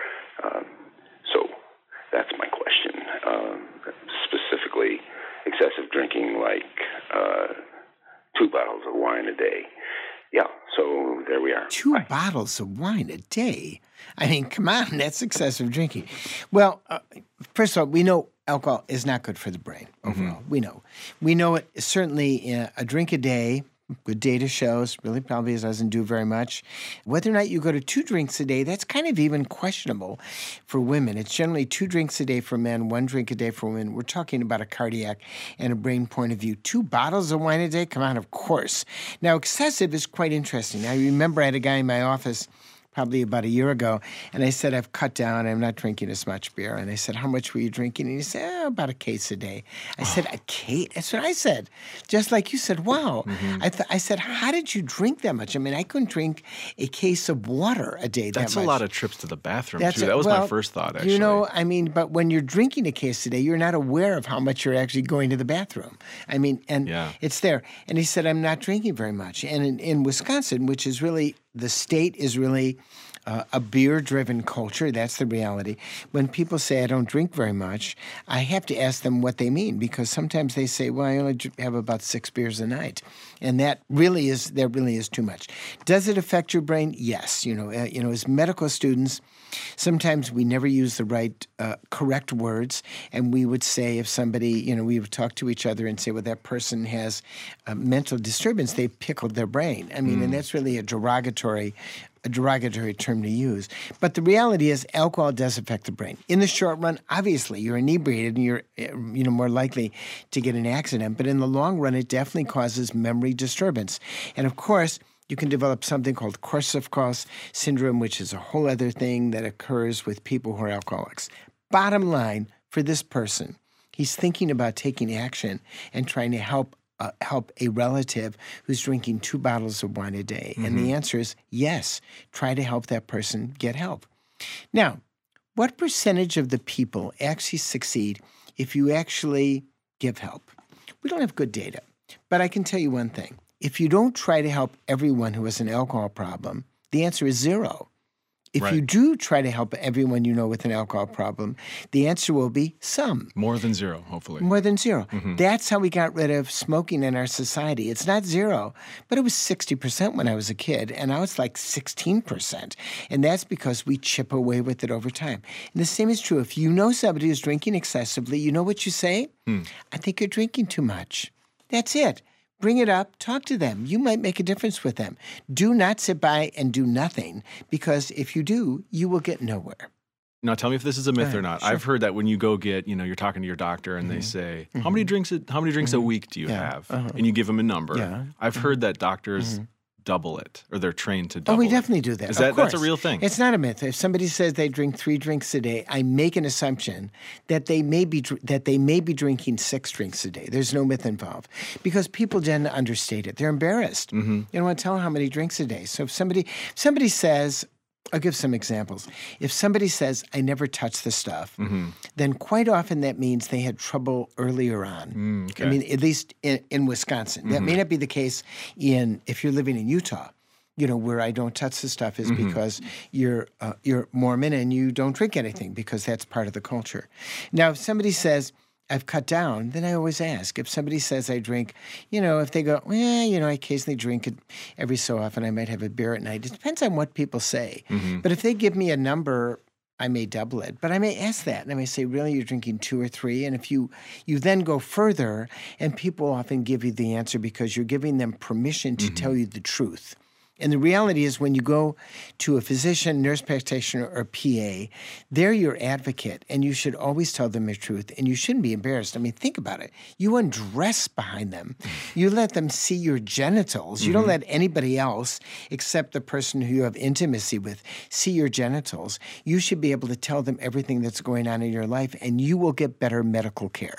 Uh, so that's my question. Uh, specifically, excessive drinking, like uh, two bottles of wine a day. Yeah, so there we are. Two Bye. bottles of wine a day? I mean, come on, that's excessive drinking. Well, uh, first of all, we know alcohol is not good for the brain overall. Mm-hmm. We know. We know it certainly uh, a drink a day, good data shows, really probably doesn't do very much. Whether or not you go to two drinks a day, that's kind of even questionable for women. It's generally two drinks a day for men, one drink a day for women. We're talking about a cardiac and a brain point of view. Two bottles of wine a day? Come on, of course. Now, excessive is quite interesting. I remember I had a guy in my office probably about a year ago, and I said, I've cut down. I'm not drinking as much beer. And I said, how much were you drinking? And he said, oh, about a case a day. I oh. said, a case? That's what I said. Just like you said, wow. Mm-hmm. I, th- I said, how did you drink that much? I mean, I couldn't drink a case of water a day that That's much. a lot of trips to the bathroom, That's too. A, that was well, my first thought, actually. You know, I mean, but when you're drinking a case a day, you're not aware of how much you're actually going to the bathroom. I mean, and yeah. it's there. And he said, I'm not drinking very much. And in, in Wisconsin, which is really, the state is really Uh, a beer-driven culture. That's the reality. When people say, I don't drink very much, I have to ask them what they mean, because sometimes they say, well, I only have about six beers a night. And that really is that really is too much. Does it affect your brain? Yes. You know, uh, you know, as medical students, sometimes we never use the right, uh, correct words. And we would say, if somebody, you know, we would talk to each other and say, well, that person has a mental disturbance, they've pickled their brain. I mean, mm. and that's really a derogatory a derogatory term to use. But the reality is alcohol does affect the brain. In the short run, obviously, you're inebriated and you're you know, more likely to get an accident. But in the long run, it definitely causes memory disturbance. And of course, you can develop something called Korsakoff syndrome, which is a whole other thing that occurs with people who are alcoholics. Bottom line, for this person, he's thinking about taking action and trying to help Uh, help a relative who's drinking two bottles of wine a day? Mm-hmm. And the answer is yes. Try to help that person get help. Now, what percentage of the people actually succeed if you actually give help? We don't have good data, but I can tell you one thing. If you don't try to help everyone who has an alcohol problem, the answer is zero. If right. you do try to help everyone you know with an alcohol problem, the answer will be some. More than zero, hopefully. More than zero. Mm-hmm. That's how we got rid of smoking in our society. It's not zero, but it was sixty percent when I was a kid, and now it's like sixteen percent. And that's because we chip away with it over time. And the same is true. If you know somebody who's drinking excessively, you know what you say? Hmm. I think you're drinking too much. That's it. Bring it up, talk to them. You might make a difference with them. Do not sit by and do nothing, because if you do, you will get nowhere. Now, tell me if this is a myth uh, or not. sure. I've heard that when you go get, you know, you're talking to your doctor and mm-hmm. they say, how many drinks a, how many drinks mm-hmm. a week do you yeah. have? Uh-huh. And you give them a number. Yeah. I've mm-hmm. heard that doctors mm-hmm. double it, or they're trained to double it. Oh, we definitely do that. Is of that course. That's a real thing? It's not a myth. If somebody says they drink three drinks a day, I make an assumption that they may be that they may be drinking six drinks a day. There's no myth involved, because people tend to understate it. They're embarrassed. Mm-hmm. You don't want to tell them how many drinks a day. So if somebody if somebody says, I'll give some examples. If somebody says, I never touch the stuff, mm-hmm. then quite often that means they had trouble earlier on. Mm, okay. I mean, at least in, in Wisconsin. Mm-hmm. That may not be the case in if you're living in Utah. You know, where I don't touch the stuff is mm-hmm. because you're uh, you're Mormon and you don't drink anything, because that's part of the culture. Now, if somebody says, I've cut down, then I always ask. If somebody says I drink, you know, if they go, well, you know, I occasionally drink it every so often, I might have a beer at night. It depends on what people say. Mm-hmm. But if they give me a number, I may double it. But I may ask that, and I may say, really, you're drinking two or three? And if you you then go further, and people often give you the answer because you're giving them permission to mm-hmm. tell you the truth. And the reality is, when you go to a physician, nurse practitioner, or P A, they're your advocate, and you should always tell them the truth, and you shouldn't be embarrassed. I mean, think about it. You undress behind them. You let them see your genitals. You mm-hmm. don't let anybody else, except the person who you have intimacy with, see your genitals. You should be able to tell them everything that's going on in your life, and you will get better medical care.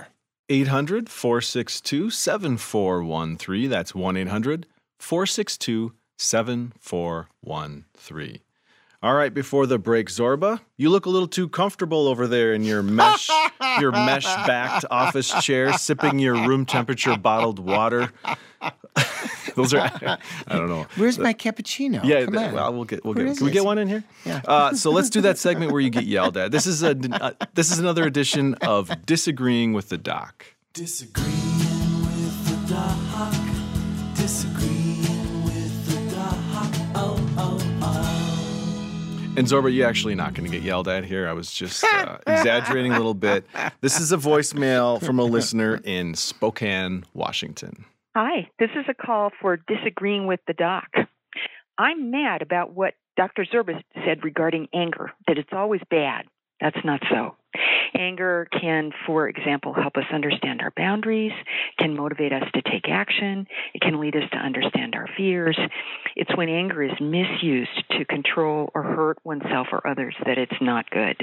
eight hundred, four six two, seven four one three. That's one eight hundred, four six two, seven four one three. All right, before the break, Zorba, you look a little too comfortable over there in your mesh, your mesh-backed office chair, sipping your room temperature bottled water. Those are, I don't know. Where's my cappuccino? Yeah, Come on. well, we'll get, we'll Where get. is Can we it? get one in here? Yeah. Uh, so let's do that segment where you get yelled at. This is a, uh, this is another edition of Disagreeing with the Doc. Disagreeing with the doc. Disagreeing with the doc. Oh, oh, oh. And Zorba, you're actually not going to get yelled at here. I was just uh, exaggerating a little bit. This is a voicemail from a listener in Spokane, Washington. Hi, this is a call for disagreeing with the doc. I'm mad about what Doctor Zorba said regarding anger, that it's always bad. That's not so. Anger can, for example, help us understand our boundaries, can motivate us to take action, it can lead us to understand our fears. It's when anger is misused to control or hurt oneself or others that it's not good.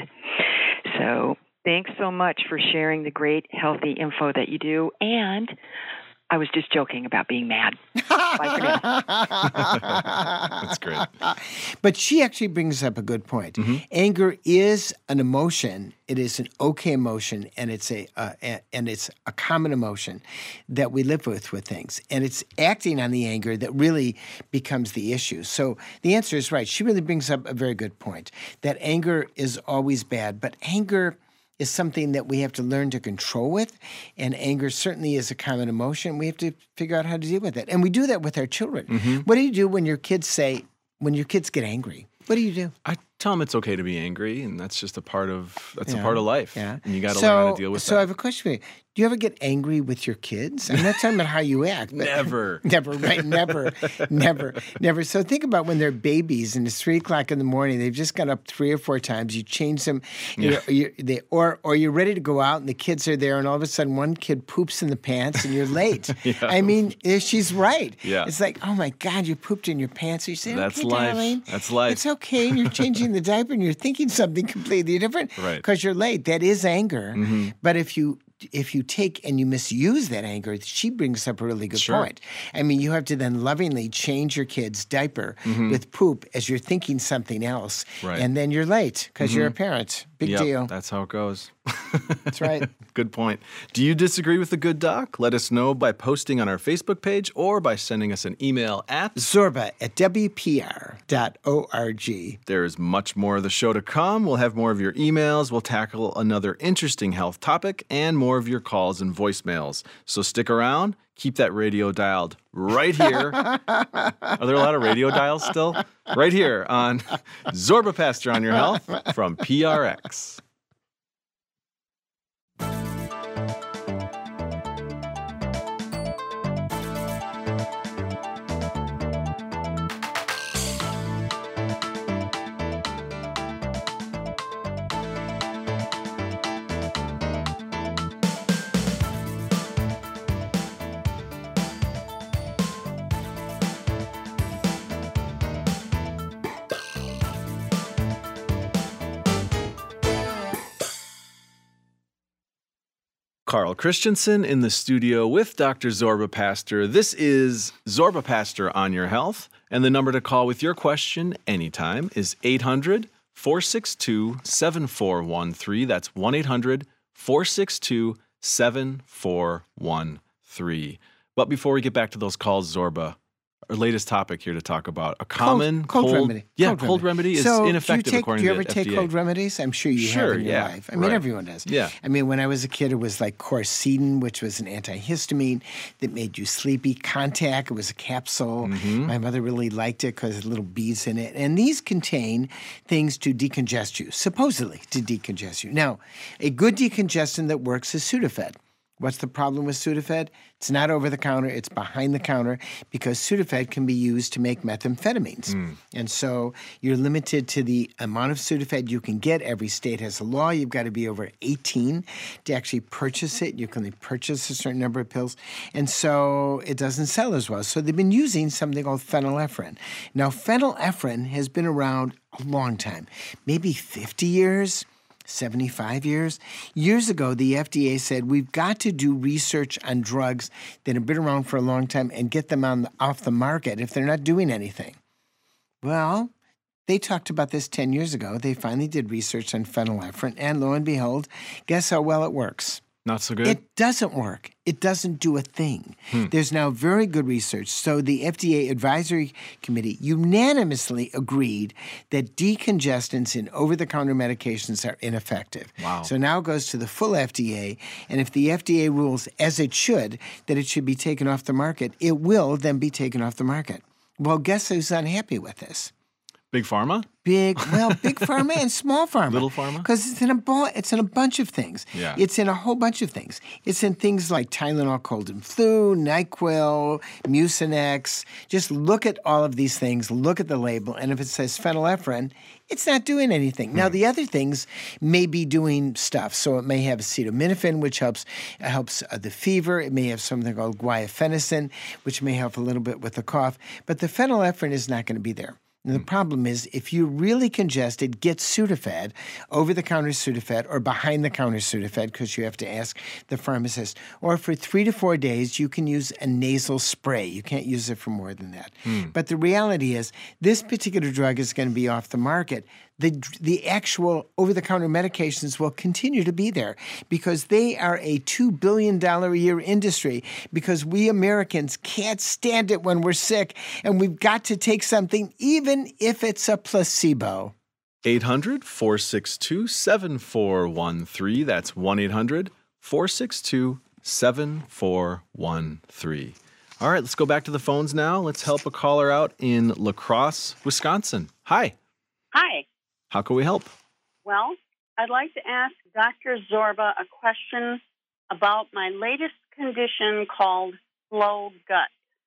So thanks so much for sharing the great, healthy info that you do, and I was just joking about being mad. Bye for now. That's great. But she actually brings up a good point. Mm-hmm. Anger is an emotion. It is an okay emotion, and it's a, uh, a and it's a common emotion that we live with with things. And it's acting on the anger that really becomes the issue. So the answer is right. She really brings up a very good point that anger is always bad, but anger is something that we have to learn to control with, and anger certainly is a common emotion. We have to figure out how to deal with it, and we do that with our children. Mm-hmm. What do you do when your kids say, when your kids get angry? What do you do? I tell them it's okay to be angry, and that's just a part of that's Yeah. a part of life. Yeah. And you got to so, learn how to deal with so that. I have a question for you. Do you ever get angry with your kids? I'm not talking about how you act. But Never. never, right? Never, never, never. So think about when they're babies and it's three o'clock in the morning. They've just got up three or four times. You change them, Yeah. you're, you're, they, or or you're ready to go out and the kids are there, and all of a sudden one kid poops in the pants and you're late. Yeah. I mean, eh, she's right. Yeah. It's like, oh my God, you pooped in your pants. You say, That's okay, life. darling. That's life. It's okay. And you're changing the diaper and you're thinking something completely different Right. because you're late. That is anger. Mm-hmm. But if you if you take and you misuse that anger, she brings up a really good Sure. point. I mean, you have to then lovingly change your kid's diaper Mm-hmm. with poop as you're thinking something else. Right. And then you're late because you're a parent. Big Yep, deal. That's how it goes. That's right. Good point. Do you disagree with the good doc? Let us know by posting on our Facebook page or by sending us an email at Zorba at W P R dot org. There is much more of the show to come. We'll have more of your emails. We'll tackle another interesting health topic and more of your calls and voicemails. So stick around. Keep that radio dialed right here. Are there a lot of radio dials still? Right here on Zorba Pastor on Your Health from P R X. Carl Christensen in the studio with Doctor Zorba Pastor. This is Zorba Pastor on Your Health, and the number to call with your question anytime is eight hundred, four six two, seven four one three. That's one eight hundred, four six two, seven four one three. But before we get back to those calls, Zorba, our latest topic here to talk about a common cold, cold cold remedy. Yeah, cold, cold remedy, remedy. is so ineffective do you take, according do you to ever the take F D A. cold remedies? I'm sure you Sure, have in your yeah, life. I mean, right. everyone does. Yeah. I mean, when I was a kid, it was like Coricidin, which was an antihistamine that made you sleepy. Contac, it was a capsule. Mm-hmm. My mother really liked it because little beads in it. And these contain things to decongest you, supposedly to decongest you. Now, a good decongestant that works is Sudafed. What's the problem with Sudafed? It's not over the counter, it's behind the counter because Sudafed can be used to make methamphetamines. Mm. And so you're limited to the amount of Sudafed you can get. Every state has a law. You've got to be over eighteen to actually purchase it. You can only purchase a certain number of pills. And so it doesn't sell as well. So they've been using something called phenylephrine. Now, phenylephrine has been around a long time, maybe fifty years. seventy-five years? Years ago, the F D A said we've got to do research on drugs that have been around for a long time and get them on off the market if they're not doing anything. Well, they talked about this ten years ago. They finally did research on phenylephrine, and lo and behold, guess how well it works? Not so good? It doesn't work. It doesn't do a thing. Hmm. There's now very good research. So the F D A Advisory Committee unanimously agreed that decongestants in over-the-counter medications are ineffective. Wow. So now it goes to the full F D A, and if the F D A rules, as it should, that it should be taken off the market, it will then be taken off the market. Well, guess who's unhappy with this? Big Pharma? Big, well, big pharma and small pharma. Little pharma? Because it's in a bo- it's in a bunch of things. Yeah. It's in a whole bunch of things. It's in things like Tylenol, cold and flu, NyQuil, Mucinex. Just look at all of these things. Look at the label, and if it says phenylephrine, it's not doing anything. Now, the other things may be doing stuff. So it may have acetaminophen, which helps helps uh, the fever. It may have something called guaifenesin, which may help a little bit with the cough. But the phenylephrine is not going to be there. And the problem is, if you're really congested, get Sudafed, over-the-counter Sudafed, or behind-the-counter Sudafed, because you have to ask the pharmacist. Or for three to four days, you can use a nasal spray. You can't use it for more than that. Hmm. But the reality is, this particular drug is going to be off the market. The, the actual over-the-counter medications will continue to be there because they are a two billion dollars a year industry because we Americans can't stand it when we're sick, and we've got to take something even if it's a placebo. eight hundred, four six two, seven four one three. That's one eight hundred, four six two, seven four one three. All right, let's go back to the phones now. Let's help a caller out in La Crosse, Wisconsin. Hi. Hi. How can we help? Well, I'd like to ask Doctor Zorba a question about my latest condition called slow gut.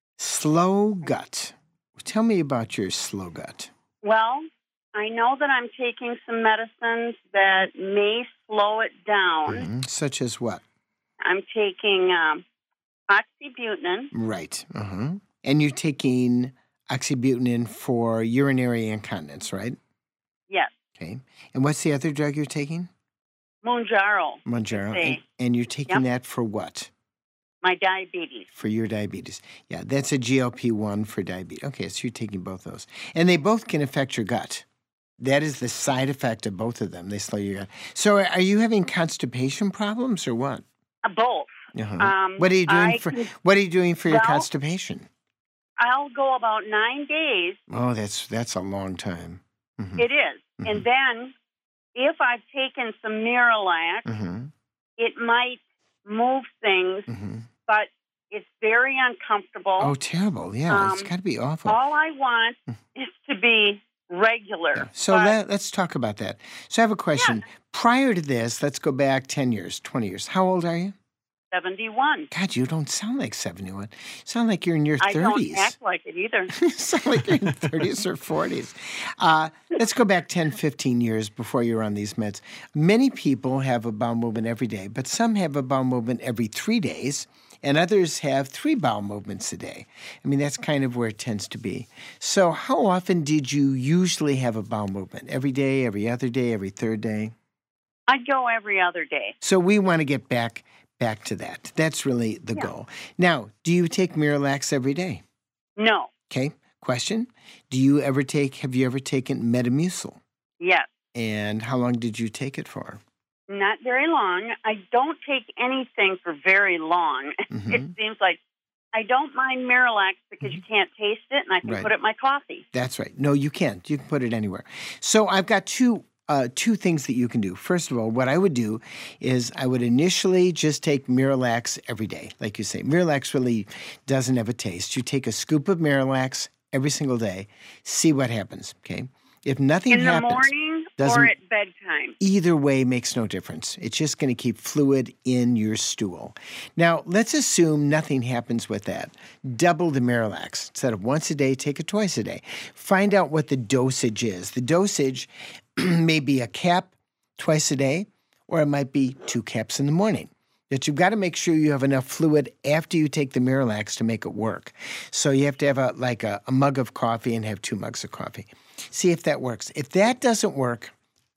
Slow gut. Tell me about your slow gut. Well, I know that I'm taking some medicines that may slow it down. Mm-hmm. Such as what? I'm taking um, oxybutynin. Right. Uh-huh. And you're taking oxybutynin for urinary incontinence, right? Yes. Okay. And what's the other drug you're taking? Mounjaro. Mounjaro. And, and you're taking Yep. that for what? My diabetes. For your diabetes. Yeah, that's a G L P one for diabetes. Okay, so you're taking both those. And they both can affect your gut. That is the side effect of both of them. They slow your gut. So are you having constipation problems or what? Uh, both. Uh-huh. Um, what are you doing I for can- What are you doing for your Well- constipation? I'll go about nine days. Oh, that's that's a long time. Mhm. It is. Mhm. And then if I've taken some Miralax, Mhm. it might move things, Mhm. but it's very uncomfortable. Oh, terrible. Yeah, it's Um, got to be awful. All I want is to be regular. So but let, let's talk about that. So I have a question. Prior to this, let's go back ten years, twenty years. How old are you? seventy-one. God, you don't sound like seventy-one. You sound like you're in your I thirties. don't act like it either. You sound like you're in thirties or forties. Uh, let's go back ten, fifteen years before you were on these meds. Many people have a bowel movement every day, but some have a bowel movement every three days, and others have three bowel movements a day. I mean, that's kind of where it tends to be. So how often did you usually have a bowel movement? Every day, every other day, every third day? I'd go every other day. So we want to get back back to that. That's really the Yeah. goal. Now, do you take Miralax every day? No. Okay. Question. Do you ever take, have you ever taken Metamucil? Yes. And how long did you take it for? Not very long. I don't take anything for very long. Mhm. It seems like I don't mind Miralax because you can't taste it, and I can Right. put it in my coffee. That's right. No, you can't. You can put it anywhere. So I've got two uh, two things that you can do. First of all, what I would do is I would initially just take Miralax every day. Like you say, Miralax really doesn't have a taste. You take a scoop of Miralax every single day, see what happens, okay? If nothing In the happens, morning doesn't- or at bedtime. either way makes no difference. It's just going to keep fluid in your stool. Now, let's assume nothing happens with that. Double the Miralax. Instead of once a day, take it twice a day. Find out what the dosage is. The dosage may be a cap twice a day, or it might be two caps in the morning. But you've got to make sure you have enough fluid after you take the Miralax to make it work. So you have to have a, like a, a mug of coffee and have two mugs of coffee. See if that works. If that doesn't work,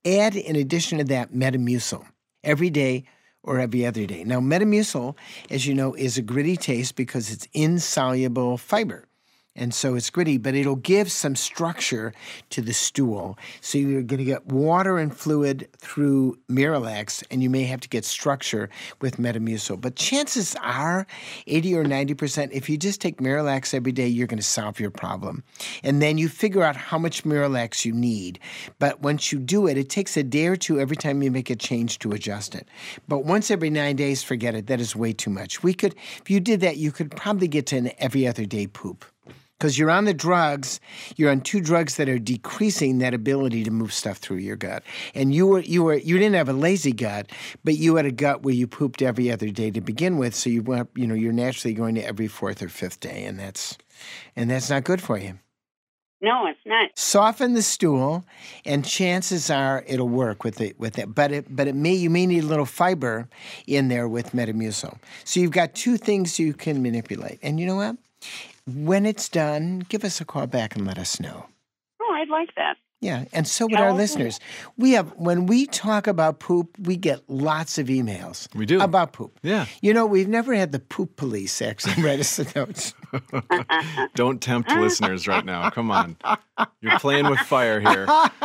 add, in addition to that, Metamucil every day or every other day. Now, Metamucil, as you know, is a gritty taste because it's insoluble fiber. And so it's gritty, but it'll give some structure to the stool. So you're going to get water and fluid through Miralax, and you may have to get structure with Metamucil. But chances are, eighty or ninety percent, if you just take Miralax every day, you're going to solve your problem. And then you figure out how much Miralax you need. But once you do it, it takes a day or two every time you make a change to adjust it. But once every nine days, forget it. That is way too much. We could, if you did that, you could probably get to an every other day poop. Because you're on the drugs, you're on two drugs that are decreasing that ability to move stuff through your gut. And you were you were you didn't have a lazy gut, but you had a gut where you pooped every other day to begin with. So you went, you know, you're naturally going to every fourth or fifth day, and that's and that's not good for you. No, it's not. Soften the stool, and chances are it'll work with it with it. But it but it may you may need a little fiber in there with Metamucil. So you've got two things you can manipulate. And you know what? When it's done, give us a call back and let us know. Oh, I'd like that. Yeah, and so would our listeners. We have when we talk about poop, we get lots of emails. We do. About poop. Yeah. You know, we've never had the poop police actually write us the notes. Don't tempt listeners right now. Come on. You're playing with fire here.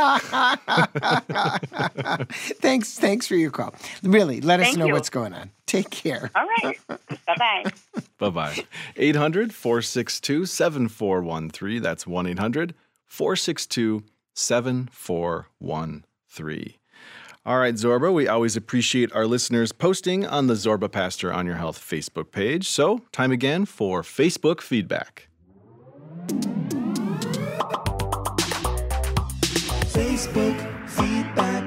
thanks, thanks for your call. Really, let us Thank know you. what's going on. Take care. All right. Bye-bye. Bye-bye. eight hundred, four six two, seven four one three. That's one eight hundred, four six two, seven four one three. All right, Zorba, we always appreciate our listeners posting on the Zorba Pastor on Your Health Facebook page. So, time again for Facebook feedback. Facebook feedback.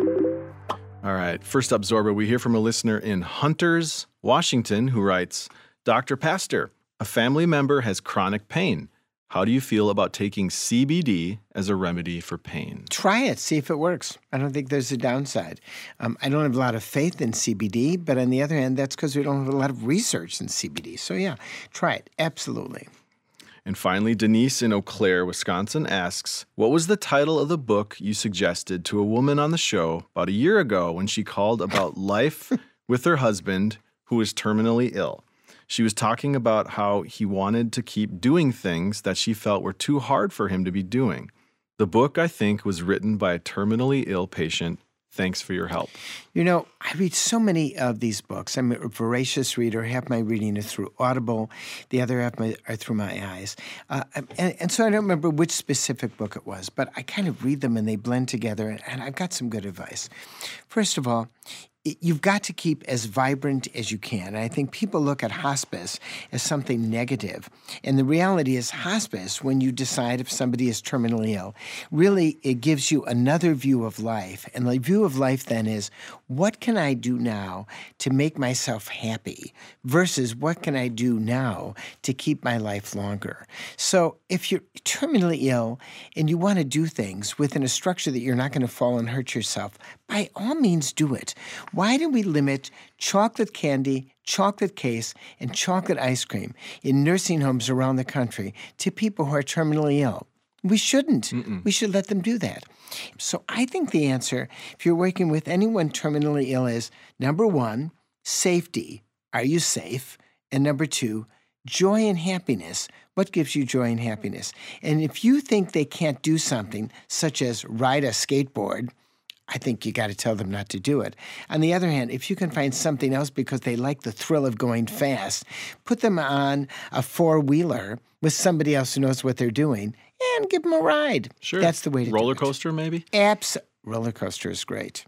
All right, first up, Zorba, we hear from a listener in Hunters, Washington, who writes, Doctor Pastor, a family member has chronic pain. How do you feel about taking C B D as a remedy for pain? Try it. See if it works. I don't think there's a downside. Um, I don't have a lot of faith in C B D, but on the other hand, that's because we don't have a lot of research in C B D. So yeah, try it. Absolutely. And finally, Denise in Eau Claire, Wisconsin asks, what was the title of the book you suggested to a woman on the show about a year ago when she called about life with her husband who was terminally ill? She was talking about how he wanted to keep doing things that she felt were too hard for him to be doing. The book, I think, was written by a terminally ill patient. Thanks for your help. You know, I read so many of these books. I'm a voracious reader. Half my reading is through Audible. The other half my, are through my eyes. Uh, and, and so I don't remember which specific book it was, but I kind of read them and they blend together, and I've got some good advice. First of all, you've got to keep as vibrant as you can. And I think people look at hospice as something negative. And the reality is hospice, when you decide if somebody is terminally ill, really it gives you another view of life. And the view of life then is, what can I do now to make myself happy versus what can I do now to keep my life longer? So if you're terminally ill and you want to do things within a structure that you're not going to fall and hurt yourself, by all means do it. Why do we limit chocolate candy, chocolate case, and chocolate ice cream in nursing homes around the country to people who are terminally ill? We shouldn't. Mm-mm. We should let them do that. So I think the answer, if you're working with anyone terminally ill, is number one, safety. Are you safe? And number two, joy and happiness. What gives you joy and happiness? And if you think they can't do something, such as ride a skateboard, I think you got to tell them not to do it. On the other hand, if you can find something else because they like the thrill of going fast, put them on a four-wheeler with somebody else who knows what they're doing and give them a ride. Sure. That's the way to Roller do it. coaster, maybe? Abs- Roller coaster is great.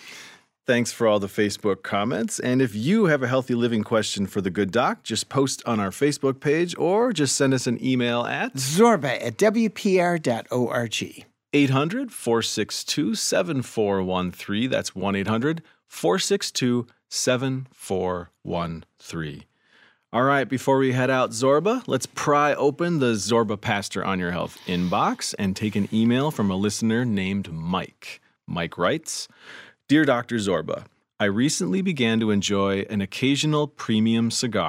Thanks for all the Facebook comments. And if you have a healthy living question for the Good Doc, just post on our Facebook page or just send us an email at Zorba at W P R dot org. eight hundred, four six two, seven four one three. That's one eight hundred, four six two, seven four one three. All right, before we head out, Zorba, let's pry open the Zorba Pastor on Your Health inbox and take an email from a listener named Mike. Mike writes, Dear Doctor Zorba, I recently began to enjoy an occasional premium cigar,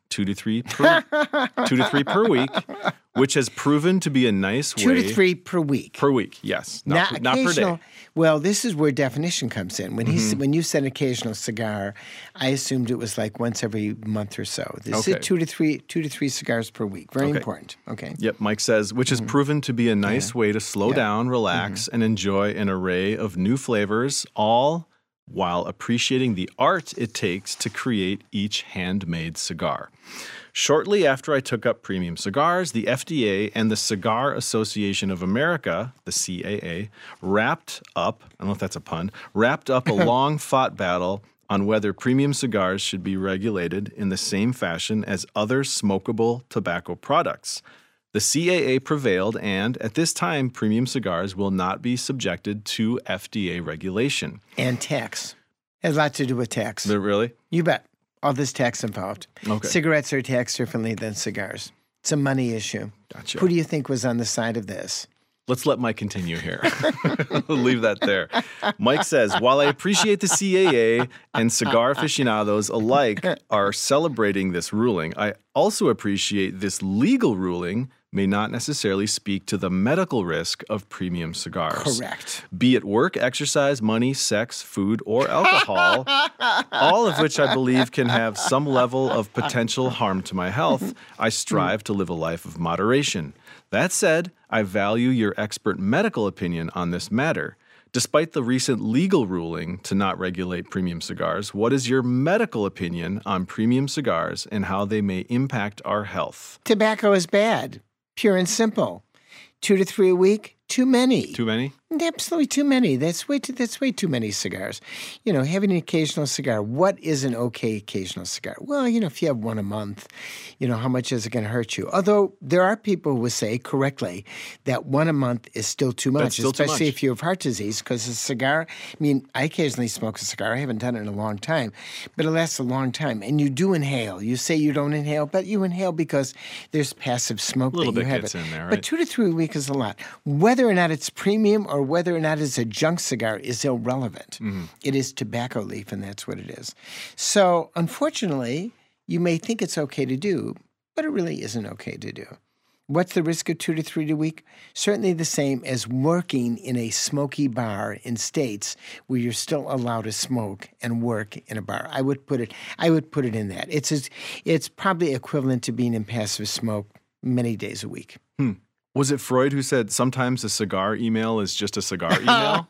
two to three per, two to three per week, which has proven to be a nice Two way. to three per week. Per week, yes. Not, Not, per, not per occasional. day. Well, this is where definition comes in. When he Mhm. when you said occasional cigar, I assumed it was like once every month or so. This Okay. is two to three two to three cigars per week. Very Okay. important. Okay. Yep, Mike says, which has proven to be a nice way to slow Yeah. down, relax, and enjoy an array of new flavors, all while appreciating the art it takes to create each handmade cigar. Shortly after I took up premium cigars, the F D A and the Cigar Association of America, the C A A, wrapped up, I don't know if that's a pun, wrapped up a long-fought battle on whether premium cigars should be regulated in the same fashion as other smokable tobacco products. The C A A prevailed, and at this time, premium cigars will not be subjected to F D A regulation. And tax. Has a lot to do with tax. They're really? You bet. All this tax involved. Okay. Cigarettes are taxed differently than cigars. It's a money issue. Gotcha. Who do you think was on the side of this? Let's let Mike continue here. We'll leave that there. Mike says, while I appreciate the C A A and cigar aficionados alike are celebrating this ruling, I also appreciate this legal ruling may not necessarily speak to the medical risk of premium cigars. Correct. Be it work, exercise, money, sex, food, or alcohol, all of which I believe can have some level of potential harm to my health, I strive to live a life of moderation. That said, I value your expert medical opinion on this matter. Despite the recent legal ruling to not regulate premium cigars, what is your medical opinion on premium cigars and how they may impact our health? Tobacco is bad. Pure and simple. Two to three a week, too many. Too many? Absolutely too many. That's way too, that's way too many cigars. You know, having an occasional cigar. What is an okay occasional cigar? Well, you know, if you have one a month, you know, how much is it going to hurt you? Although there are people who will say correctly that one a month is still too much, That's still too especially much. if you have heart disease, because a cigar, I mean, I occasionally smoke a cigar. I haven't done it in a long time, but it lasts a long time. And you do inhale. You say you don't inhale, but you inhale because there's passive smoke A little that you bit have gets it. in there, But right? two to three a week is a lot. Whether or not it's premium or whether or not it's a junk cigar is irrelevant. Mm-hmm. It is tobacco leaf, and that's what it is. So, unfortunately, you may think it's okay to do, but it really isn't okay to do. What's the risk of two to three a week? Certainly the same as working in a smoky bar in states where you're still allowed to smoke and work in a bar. I would put it. I would put it in that. It's as, it's probably equivalent to being in passive smoke many days a week. Hmm. Was it Freud who said sometimes a cigar email is just a cigar email?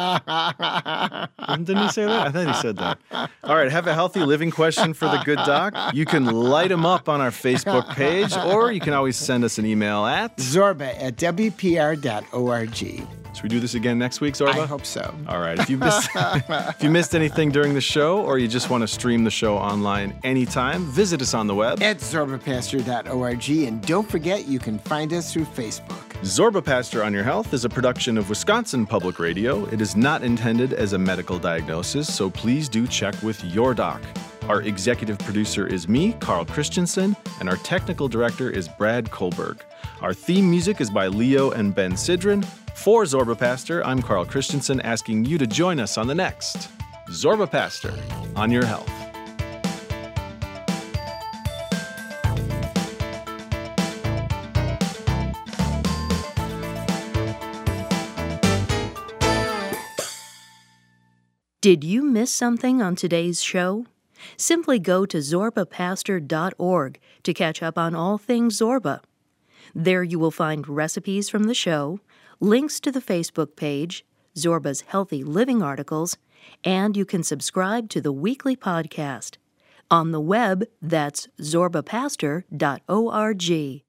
Didn't he say that? I thought he said that. All right, have a healthy living question for the good doc. You can light them up on our Facebook page, or you can always send us an email at Zorba at W P R dot org. Should we do this again next week, Zorba? I hope so. All right. If you missed, if you missed anything during the show, or you just want to stream the show online anytime, visit us on the web At zorba pastor dot org. And don't forget, you can find us through Facebook. Zorba Pastor on Your Health is a production of Wisconsin Public Radio. It is not intended as a medical diagnosis, so please do check with your doc. Our executive producer is me, Carl Christensen, and our technical director is Brad Kohlberg. Our theme music is by Leo and Ben Sidran. For Zorba Pastor, I'm Carl Christensen, asking you to join us on the next Zorba Pastor on Your Health. Did you miss something on today's show? Simply go to zorba pastor dot org to catch up on all things Zorba. There you will find recipes from the show, links to the Facebook page, Zorba's Healthy Living articles, and you can subscribe to the weekly podcast. On the web, that's zorba pastor dot org.